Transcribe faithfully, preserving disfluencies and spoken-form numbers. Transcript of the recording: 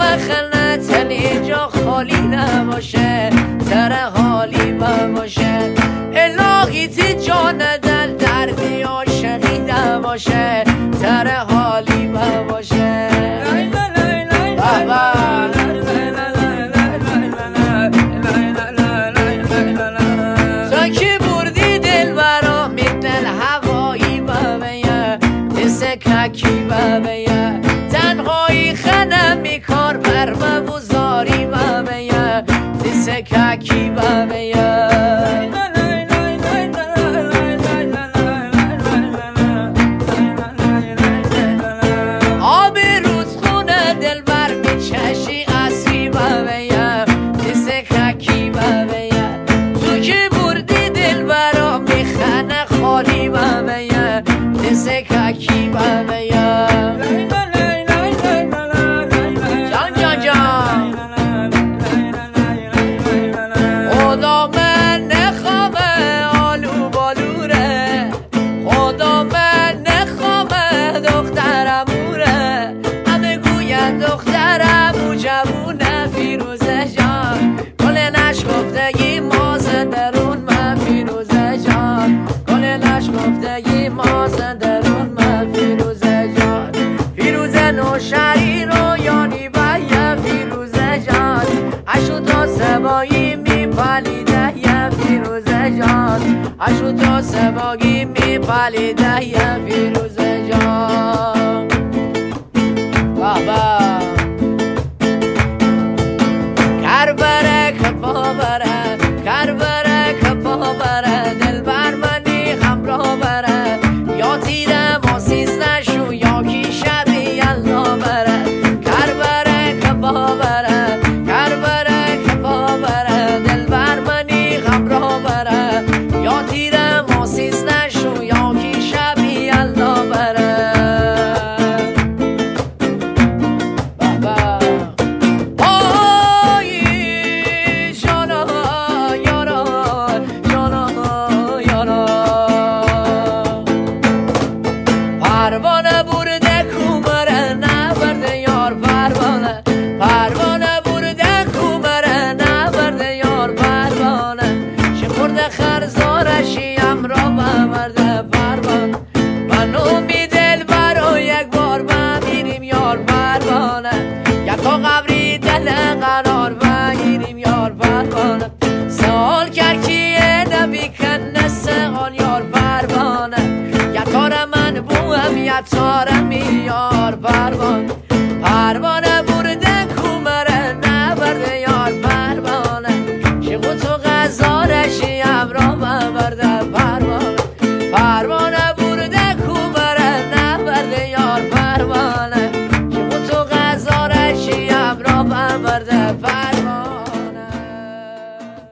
خلت اینجا خالی نباشه، سر حالی باشه. الهی تی جان دل دردی عاشقی نباشه، سر حالی باشه. ساکی بردی دل برا میدل هوایی بابیه، دسککی بابیه. تنهایی خنم میکار بر مبوزاری بابیه، دسککی بابیه. Kaki babaya Can can can خدا من نخوامه آلو بالوره، خدا من نخوامه دخترموره. همه گوین دخترمو جوونه فیروزه جان، گل نشکفتگی ما زندرون من فیروزه جان، گل نشکفتگی ما زندرون شری رو یانی باید فیروزه جان، اشو تا سبایی می پالیده یه فیروزه جان، اشو تا سبایی می پالیده یه فیروزه جان. بابا کر بره کپا بره، کر بره کپا بره، دل بر منی همراه بره. یا تیره ما سیزده شو یا کی شد بره، کر بره کپا بره، کر بره کپا بره، دل بر منی غمرا بره. یا تیره ما سیزده شو یا کی شبی الله بره. بابا آی جانا یارا جانا یارا، پروانه برده پروانه برده کومره نبرده یار پروانه، شمرده خرزارشی امرا ببرده پروانه. منو می دل برا یک بار بمیریم یار پروانه، یا تا قبری دل قرار بگیریم یار پروانه. سوال کرد کیه نبی کنه سوال یار پروانه، یا تار من بوهم یا تار